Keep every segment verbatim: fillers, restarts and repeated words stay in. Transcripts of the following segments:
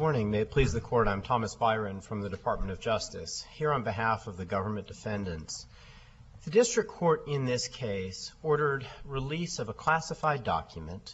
morning. May it please the Court, I'm Thomas Byron from the Department of Justice, here on behalf of the government defendants. The district court in this case ordered release of a classified document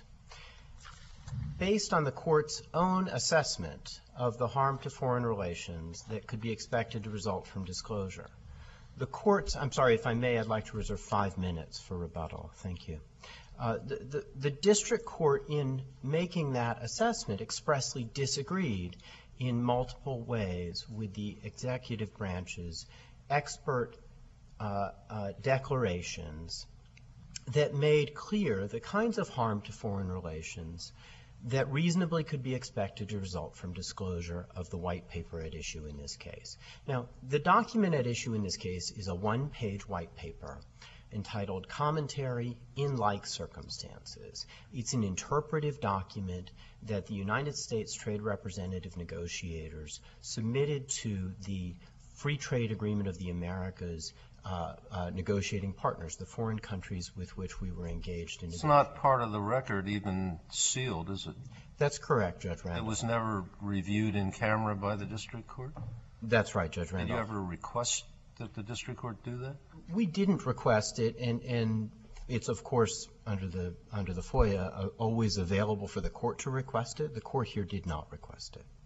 based on the court's own assessment of the harm to foreign relations that could be expected to result from disclosure. The court's, I'm sorry, if I may, I'd like to reserve five minutes for rebuttal. Thank you. Uh, the, the, the district court, in making that assessment, expressly disagreed in multiple ways with the executive branch's expert uh, uh, declarations that made clear the kinds of harm to foreign relations that reasonably could be expected to result from disclosure of the white paper at issue in this case. Now, the document at issue in this case is a one-page white paper entitled Commentary in Like Circumstances. It's an interpretive document that the United States Trade Representative negotiators submitted to the Free Trade Agreement of the Americas uh, uh, negotiating partners, the foreign countries with which we were engaged in. It's not part of the record, even sealed, is it? That's correct, Judge Randolph. It was never reviewed in camera by the district court? That's right, Judge Randolph. Did you ever request that the district court do that? We didn't request it, and, and it's, of course, under the under the FOIA, uh, always available for the court to request it. The court here did not request it.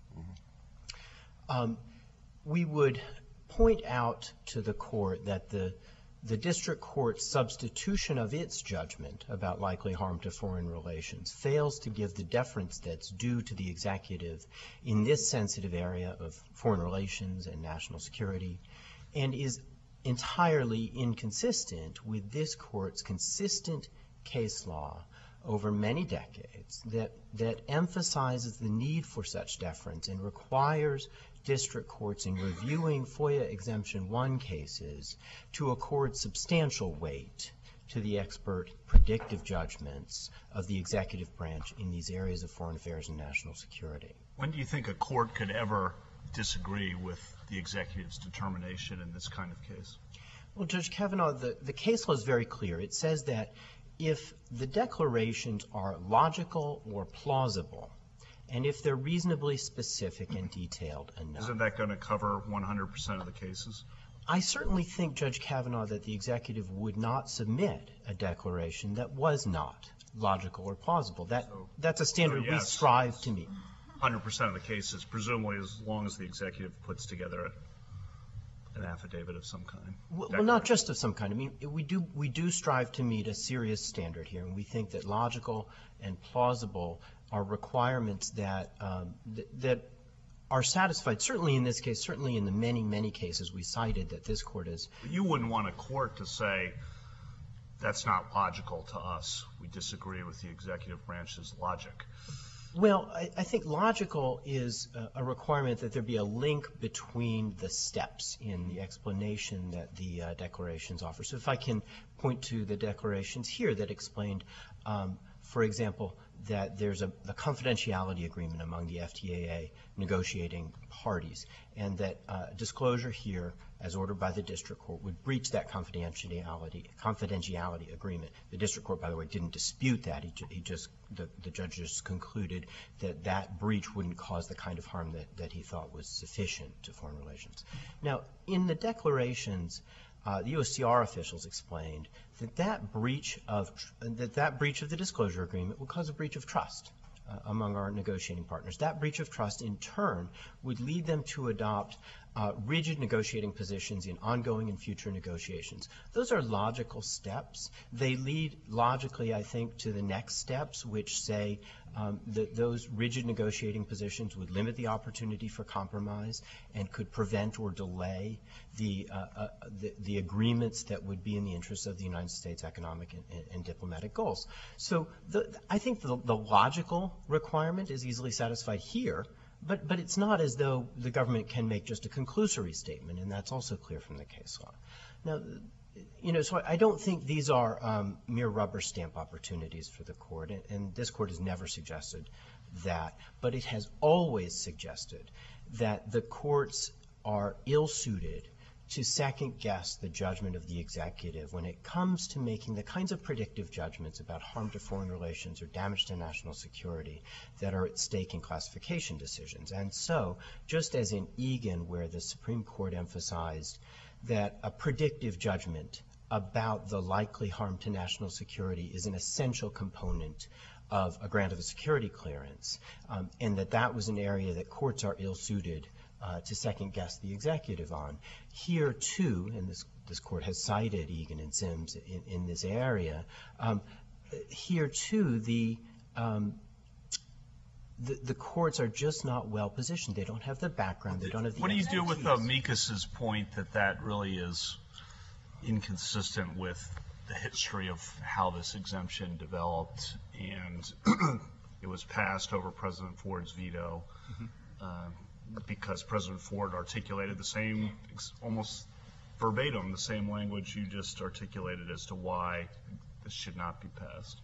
Mm-hmm. um, we would point out to the court that the the district court's substitution of its judgment about likely harm to foreign relations fails to give the deference that's due to the executive in this sensitive area of foreign relations and national security, and is entirely inconsistent with this court's consistent case law over many decades that, that emphasizes the need for such deference and requires district courts in reviewing FOIA Exemption one cases to accord substantial weight to the expert predictive judgments of the executive branch in these areas of foreign affairs and national security. When do you think a court could ever disagree with the executive's determination in this kind of case? Well, Judge Kavanaugh, the, the case law is very clear. It says that if the declarations are logical or plausible, and if they're reasonably specific and detailed enough. Isn't that going to cover one hundred percent of the cases? I certainly think, Judge Kavanaugh, that the executive would not submit a declaration that was not logical or plausible. That, so, that's a standard so yes, we strive to meet. one hundred percent of the cases, presumably as long as the executive puts together a an affidavit of some kind. Well, well, not just of some kind. I mean, we do we do strive to meet a serious standard here, and we think that logical and plausible are requirements that um, th that are satisfied. Certainly in this case, certainly in the many many cases we cited that this court has. You wouldn't want a court to say that's not logical to us. We disagree with the executive branch's logic. Well, I, I think logical is a, a requirement that there be a link between the steps in the explanation that the uh, declarations offer. So if I can point to the declarations here that explained, um, for example, that there's a, a confidentiality agreement among the F T A A negotiating parties, and that uh, disclosure here, as ordered by the district court, would breach that confidentiality confidentiality agreement. The district court, by the way, didn't dispute that. He, ju he just the, the judge just concluded that that breach wouldn't cause the kind of harm that, that he thought was sufficient to foreign relations. Now, in the declarations, uh, the U S T R officials explained that that breach of that that breach of the disclosure agreement would cause a breach of trust uh, among our negotiating partners. That breach of trust, in turn, would lead them to adopt uh, rigid negotiating positions in ongoing and future negotiations. Those are logical steps. They lead logically, I think, to the next steps, which say um, that those rigid negotiating positions would limit the opportunity for compromise and could prevent or delay the, uh, uh, the, the agreements that would be in the interests of the United States economic and, and, and diplomatic goals. So the, I think the, the logical requirement is easily satisfied here. But, but it's not as though the government can make just a conclusory statement, and that's also clear from the case law. Now, you know, so I don't think these are um, mere rubber stamp opportunities for the court, and, and this court has never suggested that. But it has always suggested that the courts are ill-suited to second-guess the judgment of the executive when it comes to making the kinds of predictive judgments about harm to foreign relations or damage to national security that are at stake in classification decisions. And so, just as in Egan, where the Supreme Court emphasized that a predictive judgment about the likely harm to national security is an essential component of a grant of a security clearance, um, and that that was an area that courts are ill-suited uh, to second-guess the executive on. Here, too, and this, this court has cited Egan and Sims in, in this area, um, here, too, the, um, the the courts are just not well-positioned. They don't have the background. They don't have the What do you do with expertise. Amicus's point that that really is inconsistent with the history of how this exemption developed, and it was passed over President Ford's veto mm-hmm. uh, because President Ford articulated the same, almost verbatim, the same language you just articulated as to why this should not be passed?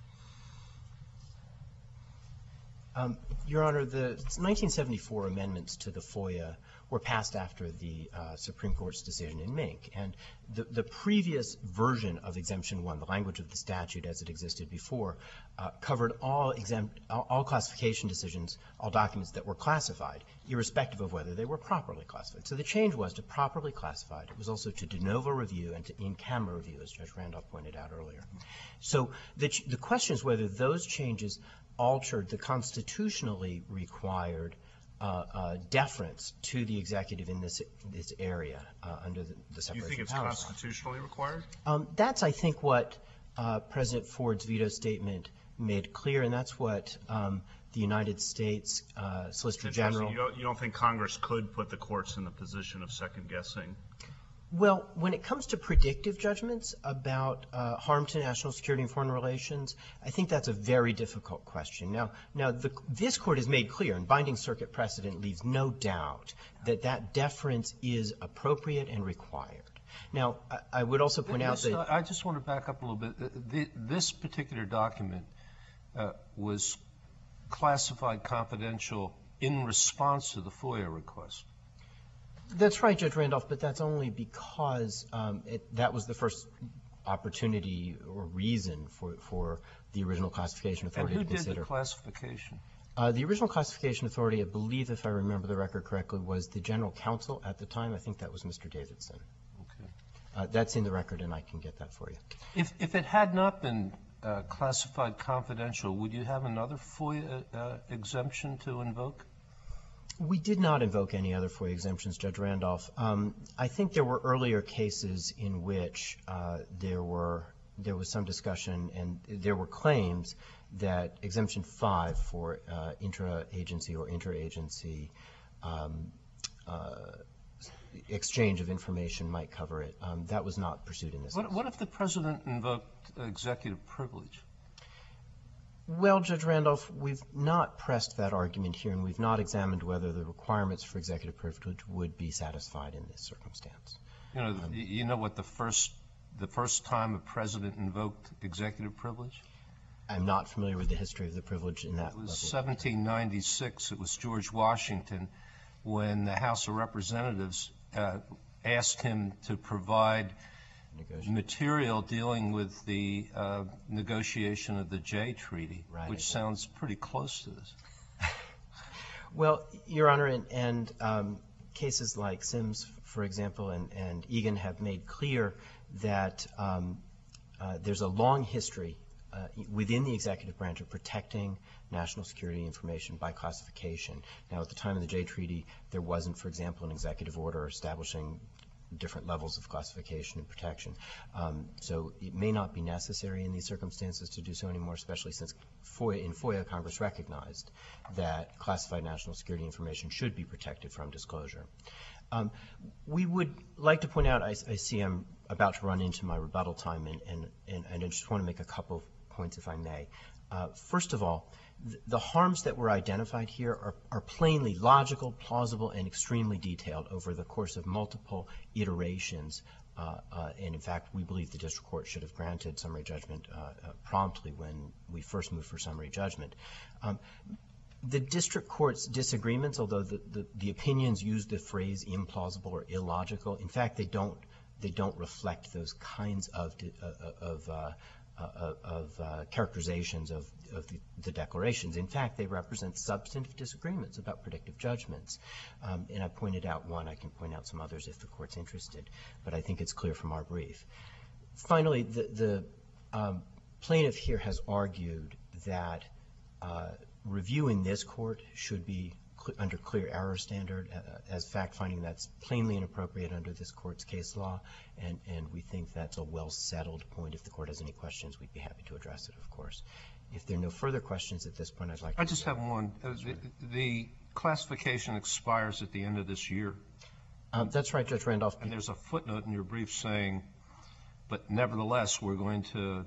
Um, Your Honor, the nineteen seventy-four amendments to the FOIA were passed after the uh, Supreme Court's decision in Mink. And the, the previous version of Exemption one, the language of the statute as it existed before, uh, covered all, exempt, all, all classification decisions, all documents that were classified, irrespective of whether they were properly classified. So the change was to properly classified. It was also to de novo review and to in-camera review, as Judge Randolph pointed out earlier. So the, ch- the question is whether those changes altered the constitutionally required uh, uh, deference to the executive in this this area uh, under the, the separation of powers. You think it's constitutionally required? Um, that's, I think, what uh, President Ford's veto statement made clear, and that's what um, the United States uh, Solicitor General. You don't, you don't think Congress could put the courts in the position of second guessing? Well, when it comes to predictive judgments about uh, harm to national security and foreign relations, I think that's a very difficult question. Now, now the, this Court has made clear, and binding circuit precedent leaves no doubt, that that deference is appropriate and required. Now, I, I would also point out this, that... I just want to back up a little bit. The, this particular document uh, was classified confidential in response to the FOIA request. That's right, Judge Randolph, but that's only because um, it, that was the first opportunity or reason for, for the original classification authority and who to consider. did the classification? Uh, the original classification authority, I believe, if I remember the record correctly, was the general counsel at the time. I think that was Mister Davidson. Okay. Uh, that's in the record, and I can get that for you. If, if it had not been uh, classified confidential, would you have another FOIA uh, exemption to invoke? We did not invoke any other FOIA exemptions, Judge Randolph. Um, I think there were earlier cases in which uh, there were there was some discussion and there were claims that Exemption five for uh, intra-agency or interagency um, uh, exchange of information might cover it. Um, that was not pursued in this What, case. what if the President invoked executive privilege? Well, Judge Randolph, we've not pressed that argument here, and we've not examined whether the requirements for executive privilege would be satisfied in this circumstance. You know, um, you know what the first the first time a president invoked executive privilege? I'm not familiar with the history of the privilege in that. It was level. seventeen ninety-six. It was George Washington when the House of Representatives uh, asked him to provide material dealing with the uh, negotiation of the Jay Treaty, right. which sounds pretty close to this. Well, Your Honor, and, and um, cases like Sims, for example, and, and Egan have made clear that um, uh, there's a long history uh, within the executive branch of protecting national security information by classification. Now, at the time of the Jay Treaty, there wasn't, for example, an executive order establishing different levels of classification and protection. Um, so it may not be necessary in these circumstances to do so anymore, especially since FOIA, in FOIA, Congress recognized that classified national security information should be protected from disclosure. Um, we would like to point out, I, I see I'm about to run into my rebuttal time, and, and, and, and I just want to make a couple of points, if I may. Uh, first of all, th- the harms that were identified here are, are plainly logical, plausible, and extremely detailed over the course of multiple iterations. Uh, uh, and in fact, we believe the district court should have granted summary judgment uh, uh, promptly when we first moved for summary judgment. Um, The district court's disagreements, although the, the, the opinions use the phrase implausible or illogical, in fact, they don't they don't reflect those kinds of uh, of uh, uh, of uh, characterizations of, of the, the declarations. In fact, they represent substantive disagreements about predictive judgments. Um, and I pointed out one. I can point out some others if the court's interested. But I think it's clear from our brief. Finally, the, the um, plaintiff here has argued that uh, review in this court should be cl- under clear error standard uh, as fact-finding that's plainly inappropriate under this court's case law, and, and we think that's a well-settled point. If the court has any questions, we'd be happy to address it, of course. If there are no further questions at this point, I'd like to... I just have one. Uh, the, the classification expires at the end of this year. Um, that's right, Judge Randolph. And there's a footnote in your brief saying, but nevertheless, we're going to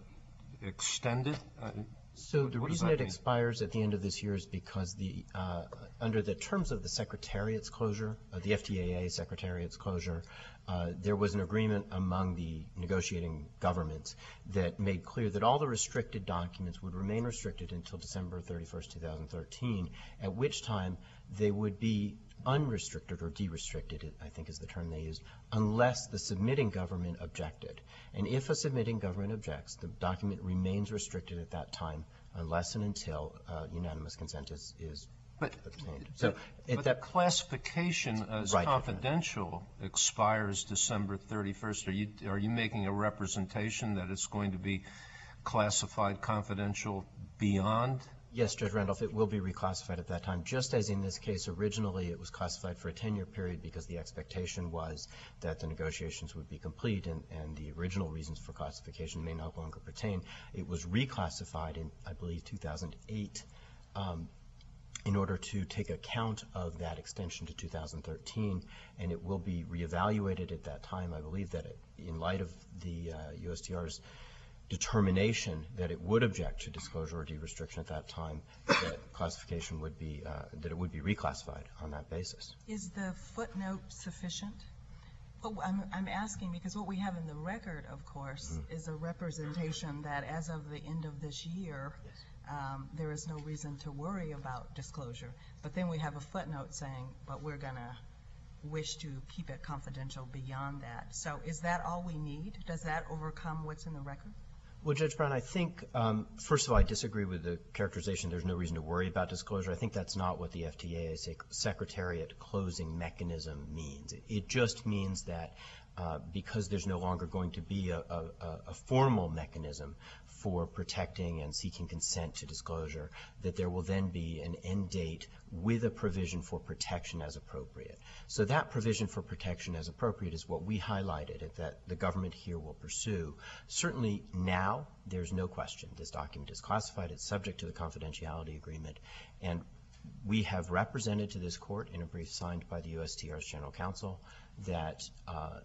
extend it? Uh, So the what reason does it that mean? expires at the end of this year is because the uh, under the terms of the Secretariat's closure, uh, the F D A A Secretariat's closure, uh, there was an agreement among the negotiating governments that made clear that all the restricted documents would remain restricted until December thirty-first, two thousand thirteen, at which time they would be unrestricted or de-restricted, I think is the term they used, unless the submitting government objected. And if a submitting government objects, the document remains restricted at that time unless and until uh, unanimous consent is, is But, obtained. So but at that the classification as Right. confidential expires December thirty-first. Are you, are you making a representation that it's going to be classified confidential beyond? Yes, Judge Randolph, it will be reclassified at that time, just as in this case originally it was classified for a ten-year period because the expectation was that the negotiations would be complete and, and the original reasons for classification may no longer pertain. It was reclassified in, I believe, two thousand eight um, in order to take account of that extension to two thousand thirteen, and it will be reevaluated at that time. I believe that it, in light of the uh, U S T R's determination that it would object to disclosure or de-restriction at that time, that classification would be, uh, that it would be reclassified on that basis. Is the footnote sufficient? Oh, I'm, I'm asking because what we have in the record, of course, mm-hmm. is a representation that as of the end of this year, yes. um, there is no reason to worry about disclosure. But then we have a footnote saying, but we're going to wish to keep it confidential beyond that. So is that all we need? Does that overcome what's in the record? Well, Judge Brown, I think, um, first of all, I disagree with the characterization there's no reason to worry about disclosure. I think that's not what the F D A A Secretariat closing mechanism means. It, it just means that uh, because there's no longer going to be a, a, a formal mechanism for protecting and seeking consent to disclosure, that there will then be an end date with a provision for protection as appropriate. So that provision for protection as appropriate is what we highlighted that the government here will pursue. Certainly now, there's no question this document is classified. It's subject to the confidentiality agreement. And we have represented to this court in a brief signed by the U S T R's General Counsel that uh,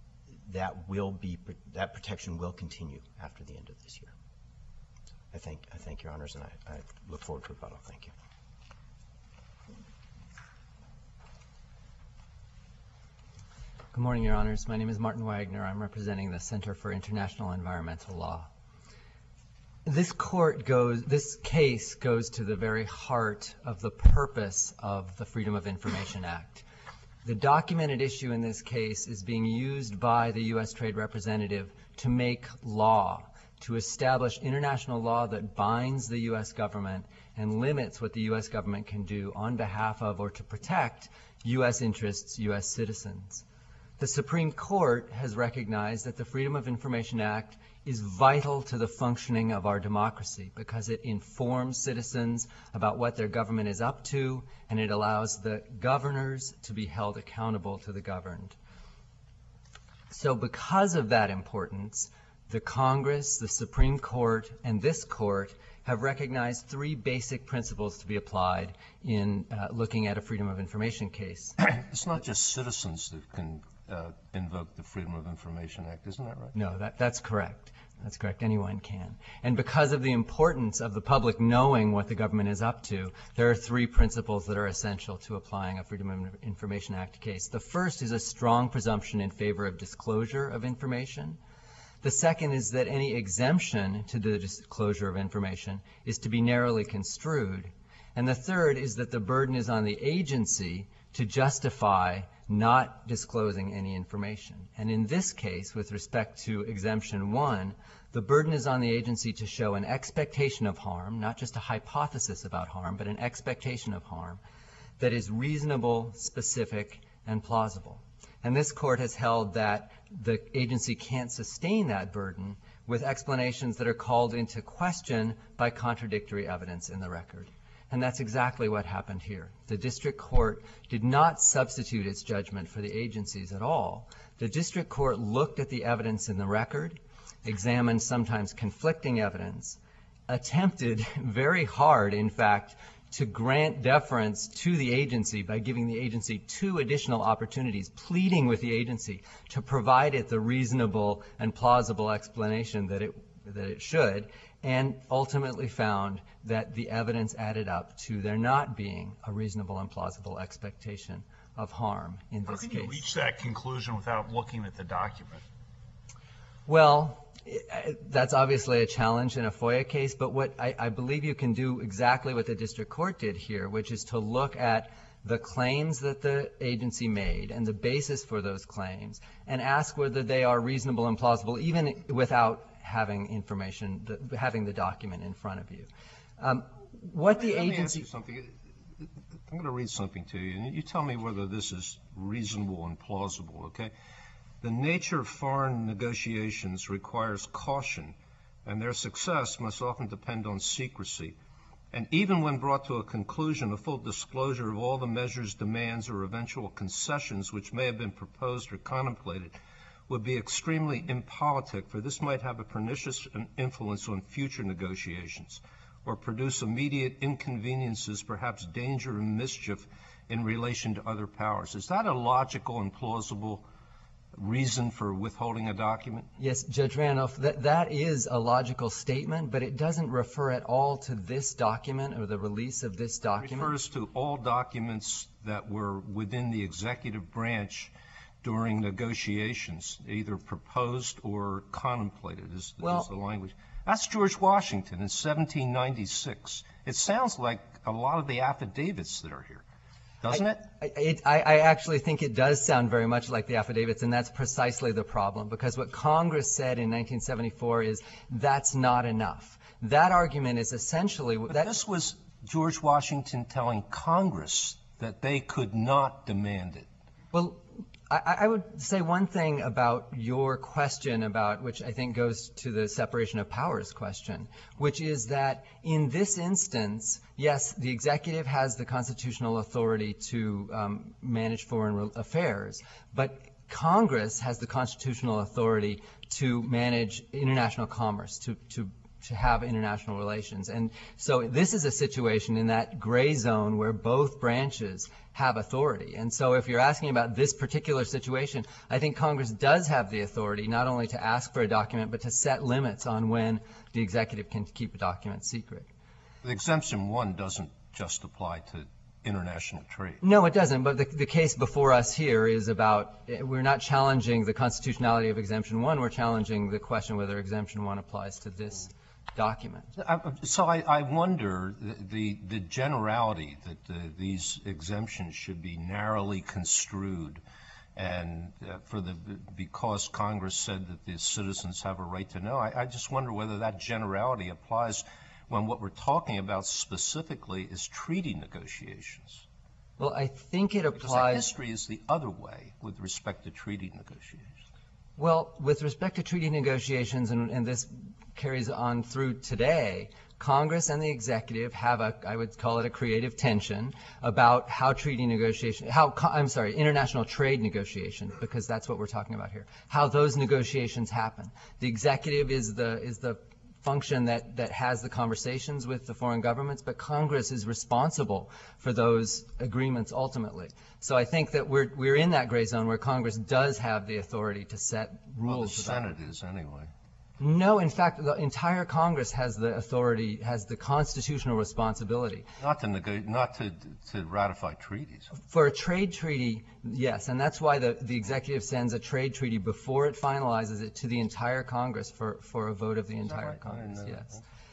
that will be, that protection will continue after the end of this year. I thank, I thank your honors, and I, I look forward to rebuttal. Thank you. Good morning, your honors. My name is Martin Wagner. I'm representing the Center for International Environmental Law. This court goes, this case goes to the very heart of the purpose of the Freedom of Information Act. The documented issue in this case is being used by the U S Trade Representative to make law, to establish international law that binds the U S government and limits what the U S government can do on behalf of or to protect U S interests, U S citizens. The Supreme Court has recognized that the Freedom of Information Act is vital to the functioning of our democracy because it informs citizens about what their government is up to, and it allows the governors to be held accountable to the governed. So because of that importance, the Congress, the Supreme Court, and this court have recognized three basic principles to be applied in uh, looking at a Freedom of Information case. It's not just citizens that can uh, invoke the Freedom of Information Act, isn't that right? No, that, that's correct. That's correct. Anyone can. And because of the importance of the public knowing what the government is up to, there are three principles that are essential to applying a Freedom of Information Act case. The first is a strong presumption in favor of disclosure of information. The second is that any exemption to the disclosure of information is to be narrowly construed. And the third is that the burden is on the agency to justify not disclosing any information. And in this case, with respect to Exemption one, the burden is on the agency to show an expectation of harm, not just a hypothesis about harm, but an expectation of harm that is reasonable, specific, and plausible. And this court has held that the agency can't sustain that burden with explanations that are called into question by contradictory evidence in the record. And that's exactly what happened here. The district court did not substitute its judgment for the agencies at all. The district court looked at the evidence in the record, examined sometimes conflicting evidence, attempted very hard, in fact, to grant deference to the agency by giving the agency two additional opportunities, pleading with the agency to provide it the reasonable and plausible explanation that it that it should, and ultimately found that the evidence added up to there not being a reasonable and plausible expectation of harm in this case. How can you reach that conclusion without looking at the document? Well, that's obviously a challenge in a FOIA case, but what I, I believe you can do exactly what the district court did here, which is to look at the claims that the agency made and the basis for those claims and ask whether they are reasonable and plausible even without having information, the, having the document in front of you. Um, what the Let me agency... ask you something. I'm going to read something to you, and you tell me whether this is reasonable and plausible, okay? The nature of foreign negotiations requires caution, and their success must often depend on secrecy. And even when brought to a conclusion, a full disclosure of all the measures, demands, or eventual concessions which may have been proposed or contemplated would be extremely impolitic, for this might have a pernicious influence on future negotiations or produce immediate inconveniences, perhaps danger and mischief in relation to other powers. Is that a logical and plausible reason for withholding a document? Yes, Judge Randolph, that, that is a logical statement, but it doesn't refer at all to this document or the release of this document. It refers to all documents that were within the executive branch during negotiations, either proposed or contemplated is, well, is the language. That's George Washington in seventeen ninety-six. It sounds like a lot of the affidavits that are here, doesn't it? I, it, I, I actually think it does sound very much like the affidavits, and that's precisely the problem, because what Congress said in nineteen seventy-four is that's not enough. That argument is essentially... But that, this was George Washington telling Congress that they could not demand it. Well, I, I would say one thing about your question about, which I think goes to the separation of powers question, which is that in this instance, yes, the executive has the constitutional authority to um, manage foreign affairs, but Congress has the constitutional authority to manage international commerce, to, to to have international relations. And so this is a situation in that gray zone where both branches have authority. And so if you're asking about this particular situation, I think Congress does have the authority not only to ask for a document, but to set limits on when the executive can keep a document secret. The exemption one doesn't just apply to international trade. No, it doesn't. But the, the case before us here is about, we're not challenging the constitutionality of exemption one. We're challenging the question whether exemption one applies to this document. So I, I wonder the, the, the generality that the, these exemptions should be narrowly construed, and uh, for the because Congress said that the citizens have a right to know. I, I just wonder whether that generality applies when what we're talking about specifically is treaty negotiations. Well, I think it applies. Because the history is the other way with respect to treaty negotiations. Well, with respect to treaty negotiations, and, and this carries on through today, Congress and the executive have a, I would call it a creative tension about how treaty negotiation, how, I'm sorry, international trade negotiations, because that's what we're talking about here, how those negotiations happen. The executive is the, is the function that, that has the conversations with the foreign governments, but Congress is responsible for those agreements ultimately. So I think that we're, we're in that gray zone where Congress does have the authority to set rules. Well, the Senate is anyway. No, in fact, the entire Congress has the authority, has the constitutional responsibility. Not to nego- not to, to ratify treaties. For a trade treaty, yes, and that's why the, the executive sends a trade treaty before it finalizes it to the entire Congress for, for a vote of the entire right? Congress, yes.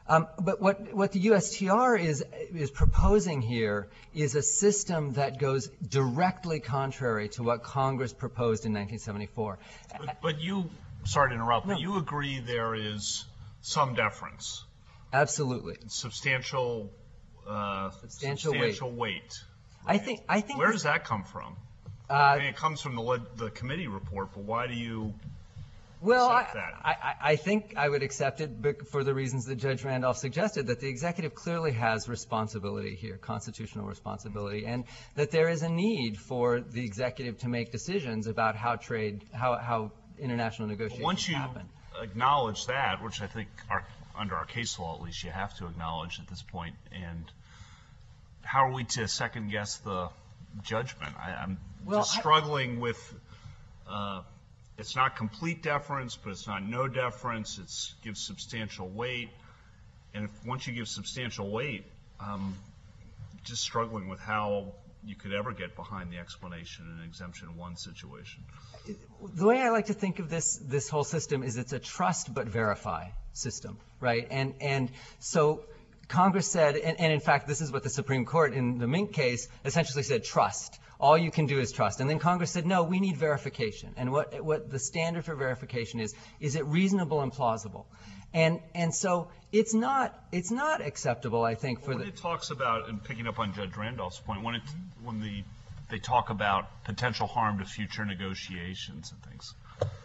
Um, but what, what the U S T R is, is proposing here is a system that goes directly contrary to what Congress proposed in nineteen seventy-four. But, but you, sorry to interrupt, No. but you agree there is some deference, Absolutely. substantial, uh, Substantial weight. substantial weight. I think, I think. Where does that come from? uh, I mean, it comes from the, leg- the committee report, but why do you Well, I, accept that? I, I I think I would accept it bec- for the reasons that Judge Randolph suggested, that the executive clearly has responsibility here, constitutional responsibility, and that there is a need for the executive to make decisions about how trade, how, how international negotiations Once you happen. acknowledge that, which I think are, under our case law at least, you have to acknowledge at this point, and how are we to second guess the judgment? I, I'm Well, just I- struggling with, uh, it's not complete deference, but it's not no deference. It's gives substantial weight, and if once you give substantial weight, um, just struggling with how you could ever get behind the explanation in an exemption one situation. The way I like to think of this this whole system is it's a trust but verify system, right? And and so Congress said, and, and in fact, this is what the Supreme Court in the Mink case essentially said: trust. All you can do is trust. And then Congress said, no, we need verification. And what what the standard for verification is, is it reasonable and plausible? And and so it's not it's not acceptable, I think, for when the. it talks about, and picking up on Judge Randolph's point, when it when the they talk about potential harm to future negotiations and things,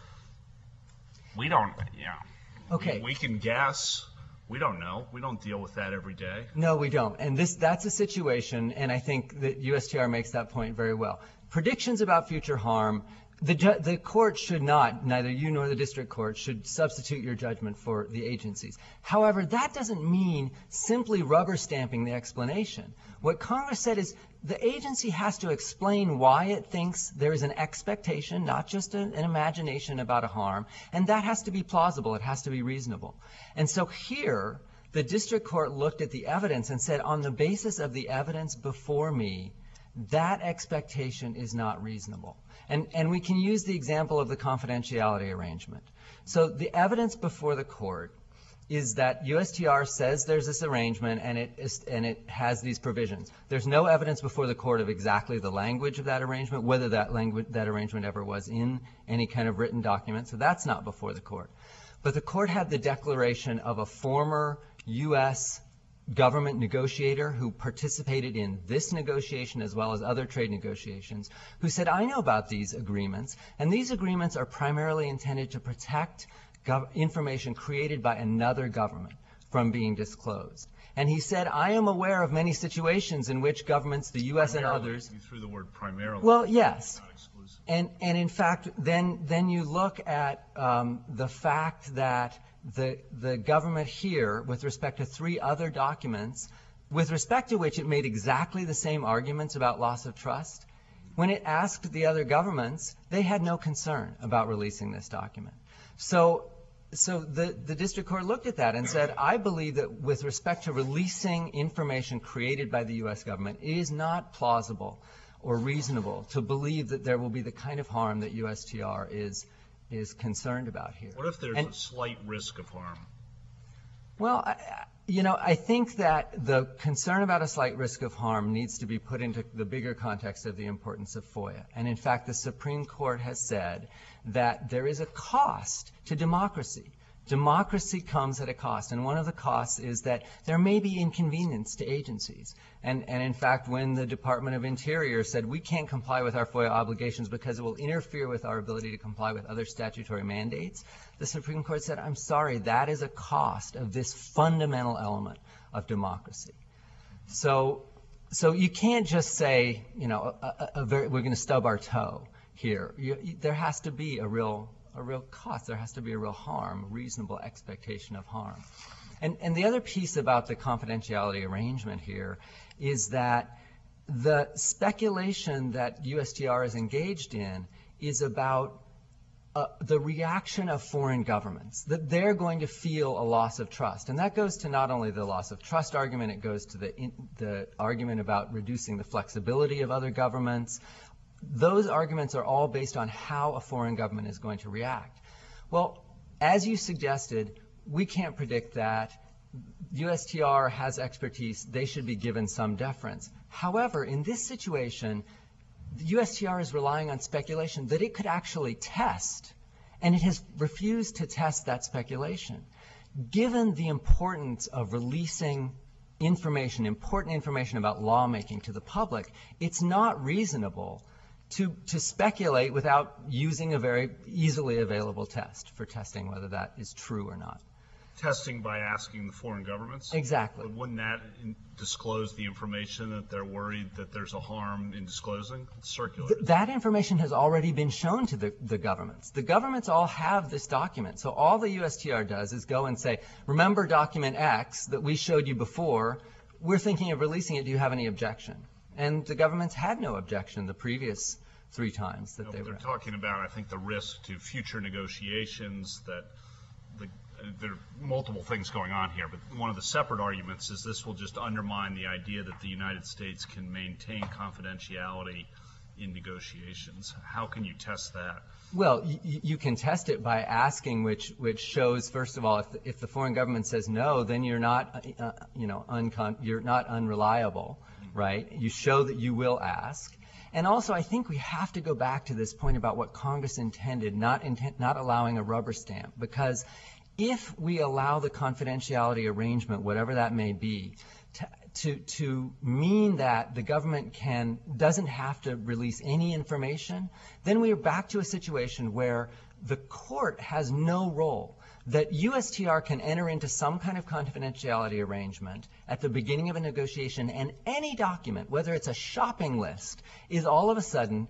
we don't, yeah. Okay. We, we can guess. We don't know. We don't deal with that every day. No, we don't. And this that's a situation, and I think that U S T R makes that point very well. Predictions about future harm, the ju- the court should not, neither you nor the district court, should substitute your judgment for the agencies. However, that doesn't mean simply rubber stamping the explanation. What Congress said is the agency has to explain why it thinks there is an expectation, not just an, an imagination about a harm, and that has to be plausible. It has to be reasonable. And so here, the district court looked at the evidence and said, on the basis of the evidence before me, that expectation is not reasonable. And, and we can use the example of the confidentiality arrangement. So the evidence before the court is that U S T R says there's this arrangement and it is, and it has these provisions. There's no evidence before the court of exactly the language of that arrangement, whether that language, that arrangement ever was in any kind of written document. So that's not before the court. But the court had the declaration of a former U S government negotiator who participated in this negotiation as well as other trade negotiations, who said, I know about these agreements, and these agreements are primarily intended to protect gov- information created by another government from being disclosed. And he said, I am aware of many situations in which governments, the U S and Primarily, others. you threw the word primarily. Well, yes. Not exclusive. And, and in fact, then, then you look at um, the fact that the, the government here, with respect to three other documents, with respect to which it made exactly the same arguments about loss of trust, when it asked the other governments, they had no concern about releasing this document. So, so the, the district court looked at that and said, I believe that with respect to releasing information created by the U S government, it is not plausible or reasonable to believe that there will be the kind of harm that U S T R is is concerned about here. What if there's And- a slight risk of harm? Well, I, I- you know, I think that the concern about a slight risk of harm needs to be put into the bigger context of the importance of FOIA. And in fact, the Supreme Court has said that there is a cost to democracy. Democracy comes at a cost, and one of the costs is that there may be inconvenience to agencies. And, and in fact, when the Department of Interior said we can't comply with our FOIA obligations because it will interfere with our ability to comply with other statutory mandates, the Supreme Court said, I'm sorry, that is a cost of this fundamental element of democracy. So, so you can't just say, you know, a, a, a very, we're going to stub our toe here. You, you, there has to be a real a real cost. There has to be a real harm, reasonable expectation of harm. And, and the other piece about the confidentiality arrangement here is that the speculation that U S T R is engaged in is about uh, the reaction of foreign governments, that they're going to feel a loss of trust. And that goes to not only the loss of trust argument, it goes to the, in, the argument about reducing the flexibility of other governments. Those arguments are all based on how a foreign government is going to react. Well, as you suggested, we can't predict that. U S T R has expertise. They should be given some deference. However, in this situation, the U S T R is relying on speculation that it could actually test, and it has refused to test that speculation. Given the importance of releasing information, important information about lawmaking to the public, it's not reasonable to, to speculate without using a very easily available test for testing whether that is true or not. Testing by asking the foreign governments? Exactly. But wouldn't that in- disclose the information that they're worried that there's a harm in disclosing? It's circular. Th- that information has already been shown to the, the governments. The governments all have this document. So all the U S T R does is go and say, remember document X that we showed you before, we're thinking of releasing it, do you have any objection? And the governments had no objection the previous three times that No, they but were. they're talking about, I think, the risk to future negotiations that the, there are multiple things going on here, but one of the separate arguments is this will just undermine the idea that the United States can maintain confidentiality in negotiations. How can you test that? Well, y- you can test it by asking, which which shows, first of all, if the, if the foreign government says no, then you're not, uh, you know, uncon- you're not unreliable, right? You show that you will ask. And also, I think we have to go back to this point about what Congress intended, not intent, not allowing a rubber stamp, because if we allow the confidentiality arrangement, whatever that may be, to, to, to mean that the government can, doesn't have to release any information, then we are back to a situation where the court has no role. That U S T R can enter into some kind of confidentiality arrangement at the beginning of a negotiation, and any document, whether it's a shopping list, is all of a sudden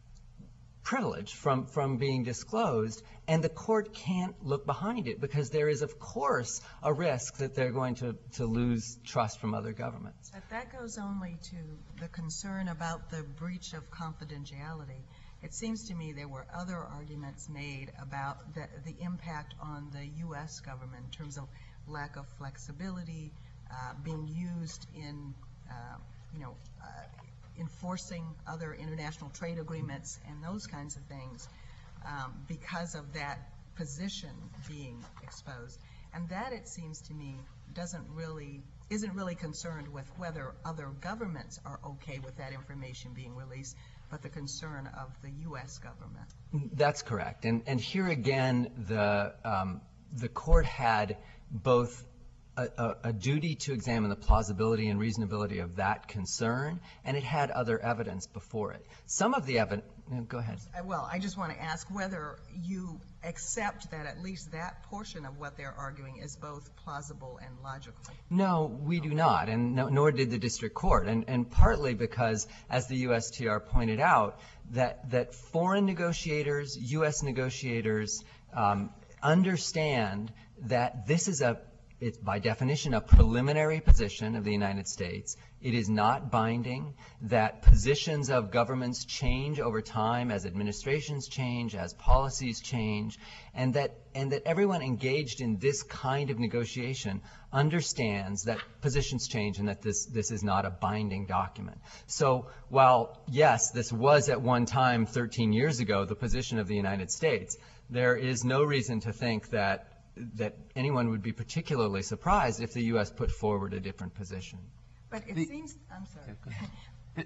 privileged from, from being disclosed, and the court can't look behind it because there is, of course, a risk that they're going to, to lose trust from other governments. But that goes only to the concern about the breach of confidentiality. It seems to me there were other arguments made about the, the impact on the U S government in terms of lack of flexibility, uh, being used in, uh, you know, uh, enforcing other international trade agreements and those kinds of things um, because of that position being exposed. And that, it seems to me, doesn't really, isn't really concerned with whether other governments are okay with that information being released, but the concern of the U S government. That's correct. And, and here again, the, um, the court had both a, a, a duty to examine the plausibility and reasonability of that concern, and it had other evidence before it. Some of the evidence, go ahead. Uh, Well, I just want to ask whether you accept that at least that portion of what they're arguing is both plausible and logical. No, we do not, and no, nor did the district court, and, and partly because, as the U S T R pointed out, that, that foreign negotiators, U S negotiators, um, understand that this is a, it's by definition a preliminary position of the United States. It is not binding, that positions of governments change over time as administrations change, as policies change, and that and that everyone engaged in this kind of negotiation understands that positions change and that this, this is not a binding document. So while, yes, this was at one time thirteen years ago the position of the United States, there is no reason to think that that anyone would be particularly surprised if the U S put forward a different position. But it The- seems, I'm sorry.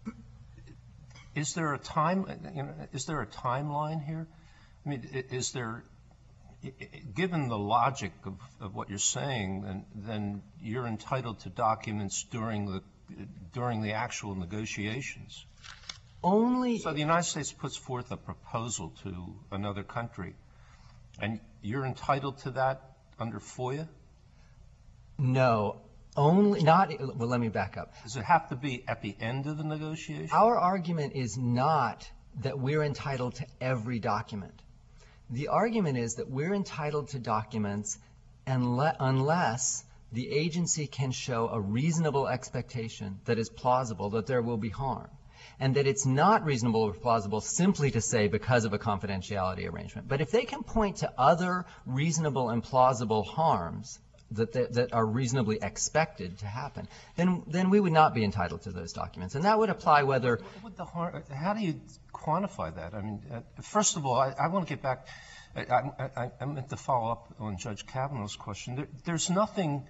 Is there a time, you know, is there a timeline here? I mean, i- is there, i- i- given the logic of, of what you're saying, then, then you're entitled to documents during the, during the actual negotiations. Only So the United States puts forth a proposal to another country, and you're entitled to that under FOIA? no, only not. Well, let me back up. Does it have to be at the end of the negotiation? Our argument is not that we're entitled to every document. The argument is that we're entitled to documents unle- unless the agency can show a reasonable expectation that is plausible that there will be harm, and that it's not reasonable or plausible simply to say because of a confidentiality arrangement. But if they can point to other reasonable and plausible harms that, that, that are reasonably expected to happen, then, then we would not be entitled to those documents. And that would apply whether What would the har- how do you quantify that? I mean, uh, first of all, I, I want to get back. I, I, I meant to follow up on Judge Kavanaugh's question. There, there's nothing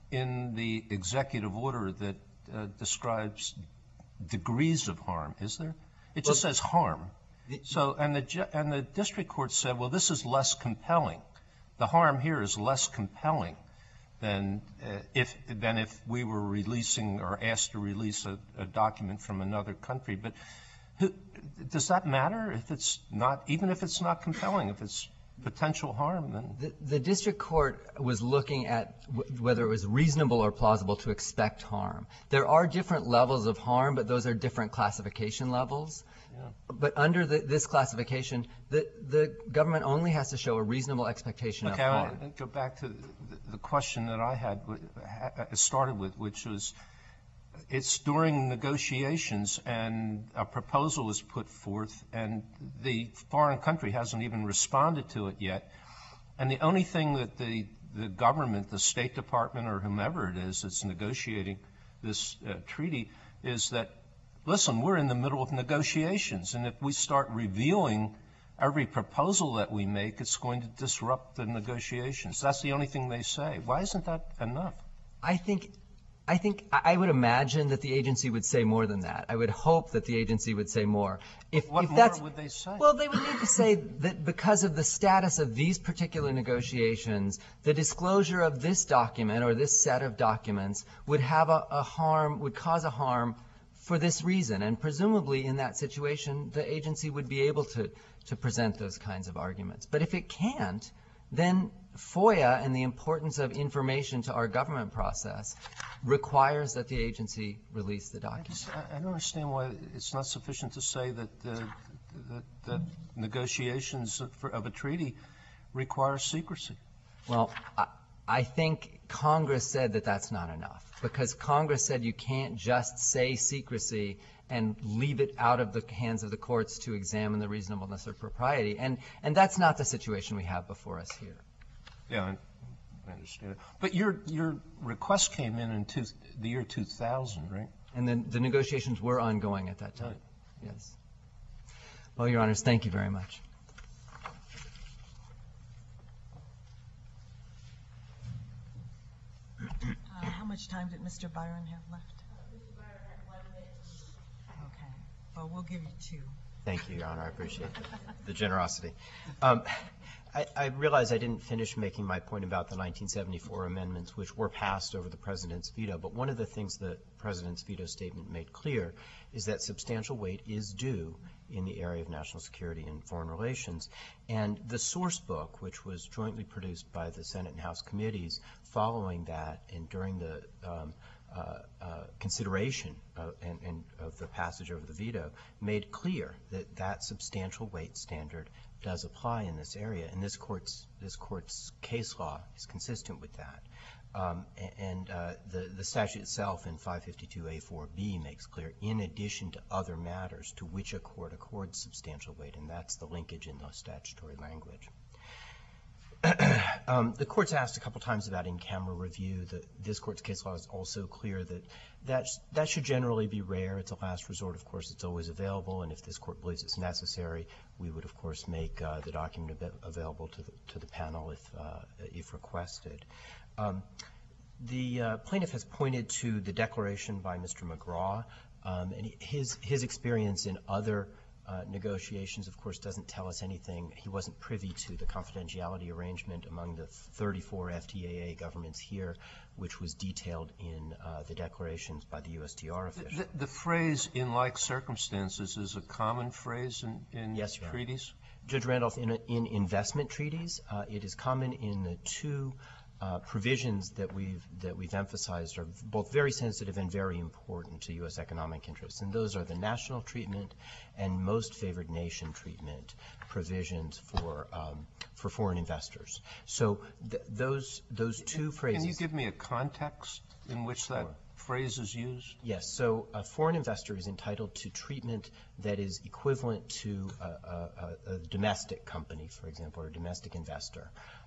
in the executive order that uh, describes degrees of harm, is there? It just well, says harm. So, and the and the district court said, well, this is less compelling. The harm here is less compelling than uh, if than if we were releasing or asked to release a, a document from another country. But who, does that matter if it's not, even if it's not compelling, if it's potential harm? Then the, the district court was looking at w- whether it was reasonable or plausible to expect harm. There are different levels of harm, but those are different classification levels. Yeah. But under the, this classification, the, the government only has to show a reasonable expectation okay, of harm. Okay, I'll go back to the, the question that I had uh, started with, which was, it's during negotiations and a proposal is put forth and the foreign country hasn't even responded to it yet. And the only thing that the, the government, the State Department or whomever it is that's negotiating this uh, treaty is that, listen, we're in the middle of negotiations, and if we start reviewing every proposal that we make, it's going to disrupt the negotiations. That's the only thing they say. Why isn't that enough? I think, I think, I would imagine that the agency would say more than that. I would hope that the agency would say more. If, what if more that's, would they say? Well, they would need to say that because of the status of these particular negotiations, the disclosure of this document or this set of documents would have a, a harm, would cause a harm for this reason. And presumably in that situation, the agency would be able to, to present those kinds of arguments. But if it can't, then FOIA and the importance of information to our government process requires that the agency release the document. I, just, I don't understand why it's not sufficient to say that uh, that, that negotiations for, of a treaty require secrecy. Well, I, I think Congress said that that's not enough, because Congress said you can't just say secrecy and leave it out of the hands of the courts to examine the reasonableness or propriety. And, and that's not the situation we have before us here. Yeah, I understand it. But your your request came in in two, the year two thousand, right? And then the negotiations were ongoing at that time. Right. Yes. Well, Your Honors, thank you very much. Uh, how much time did Mister Byron have left? Mister Byron had one minute. Okay. Well, we'll give you two. Thank you, Your Honor. I appreciate the generosity. Um, I, I realize I didn't finish making my point about the nineteen seventy-four amendments, which were passed over the President's veto. But one of the things the President's veto statement made clear is that substantial weight is due in the area of national security and foreign relations. And the source book, which was jointly produced by the Senate and House committees following that and during the um, uh, uh, consideration uh, and, and of the passage over the veto, made clear that that substantial weight standard does apply in this area, and this court's this court's case law is consistent with that. Um, and uh, the the statute itself in five fifty-two A four B makes clear, in addition to other matters to which a court accords substantial weight, and that's the linkage in the statutory language. Um, the court's asked a couple times about in-camera review. The, this court's case law is also clear that that, sh- that should generally be rare. It's a last resort. Of course, it's always available, and if this court believes it's necessary, we would, of course, make uh, the document ab- available to the, to the panel if, uh, if requested. Um, the uh, plaintiff has pointed to the declaration by Mister McGraw, um, and his, his experience in other Uh, negotiations, of course, doesn't tell us anything. He wasn't privy to the confidentiality arrangement among the thirty-four F T A A governments here, which was detailed in uh, the declarations by the U S T R official. The, the phrase "in like circumstances" is a common phrase in, in yes, Your treaties? Honor. Judge Randolph, in, a, in investment treaties, uh, it is common in the two Uh, provisions that we've that we've emphasized are both very sensitive and very important to U S economic interests, and those are the national treatment and most favored nation treatment provisions for um, for foreign investors. So th- those those two phrases. Can you give me a context in which that sure. phrase is used? Yes. So a foreign investor is entitled to treatment that is equivalent to a, a, a domestic company, for example, or a domestic investor.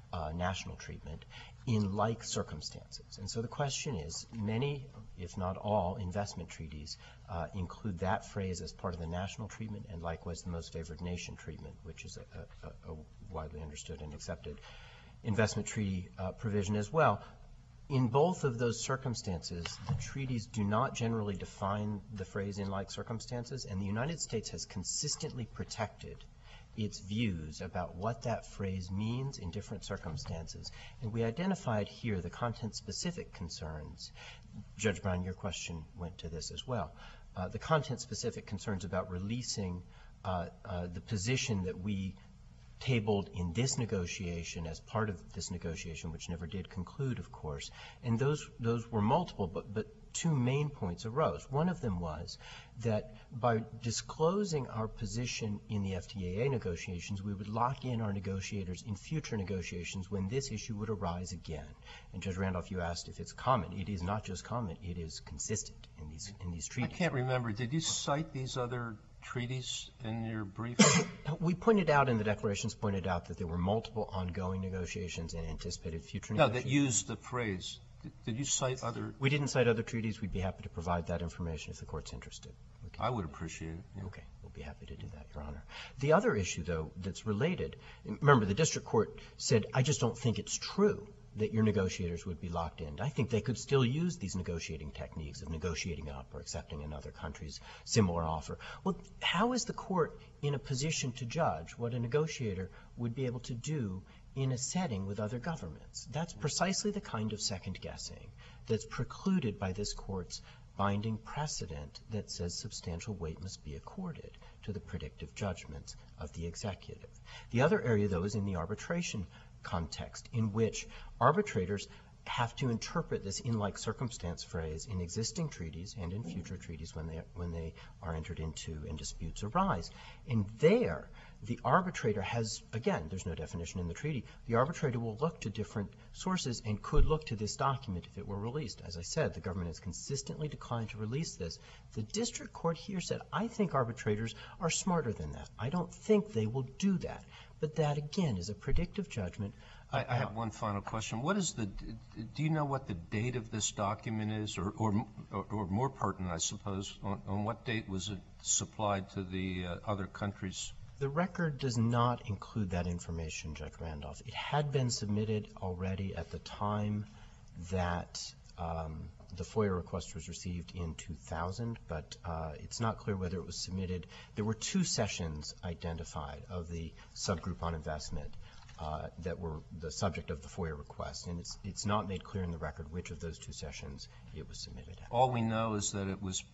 uh, national treatment in like circumstances. And so the question is, many, if not all, investment treaties uh, include that phrase as part of the national treatment, and likewise the most favored nation treatment, which is a, a, a widely understood and accepted investment treaty uh, provision as well. In both of those circumstances, the treaties do not generally define the phrase in like circumstances, and the United States has consistently protected its views about what that phrase means in different circumstances. And we identified here the content-specific concerns. Judge Brown, your question went to this as well. Uh, the content-specific concerns about releasing uh, uh, the position that we tabled in this negotiation as part of this negotiation, which never did conclude, of course. And those those were multiple, but, but two main points arose. One of them was that by disclosing our position in the F T A A negotiations, we would lock in our negotiators in future negotiations when this issue would arise again. And Judge Randolph, you asked if it's common. It is not just common, it is consistent in these in these treaties. I can't remember. Did you cite these other treaties in your brief? We pointed out in the declarations, pointed out that there were multiple ongoing negotiations and anticipated future No, negotiations. that used the phrase. Did, did you cite other? We didn't cite other treaties. We'd be happy to provide that information if the court's interested. We can- I would appreciate it. Yeah. Okay, we'll be happy to do that, Your Honor. The other issue, though, that's related, remember, the district court said, I just don't think it's true that your negotiators would be locked in. I think they could still use these negotiating techniques of negotiating up or accepting another country's similar offer. Well, how is the court in a position to judge what a negotiator would be able to do in a setting with other governments? That's precisely the kind of second guessing that's precluded by this court's binding precedent that says substantial weight must be accorded to the predictive judgments of the executive. The other area, though, is in the arbitration context, in which arbitrators have to interpret this in like circumstance phrase in existing treaties and in future treaties when they when they are entered into and disputes arise. And there, the arbitrator has, again, there's no definition in the treaty, the arbitrator will look to different sources and could look to this document if it were released. As I said, the government has consistently declined to release this. The district court here said, I think arbitrators are smarter than that. I don't think they will do that. But that, again, is a predictive judgment. I, I have one final question. What is the, do you know what the date of this document is, or, or, or, or more pertinent, I suppose, on, on what date was it supplied to the uh, other countries? The record does not include that information, Judge Randolph. It had been submitted already at the time that um, the FOIA request was received in two thousand, but uh, it's not clear whether it was submitted. There were two sessions identified of the subgroup on investment uh, that were the subject of the FOIA request, and it's, it's not made clear in the record which of those two sessions it was submitted at. All we know is that it was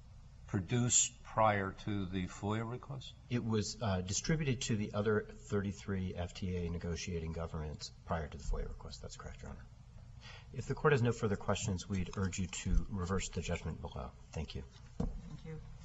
produced prior to the FOIA request? It was uh, distributed to the other thirty-three F T A negotiating governments prior to the FOIA request. That's correct, Your Honor. If the court has no further questions, we'd urge you to reverse the judgment below. Thank you. Thank you.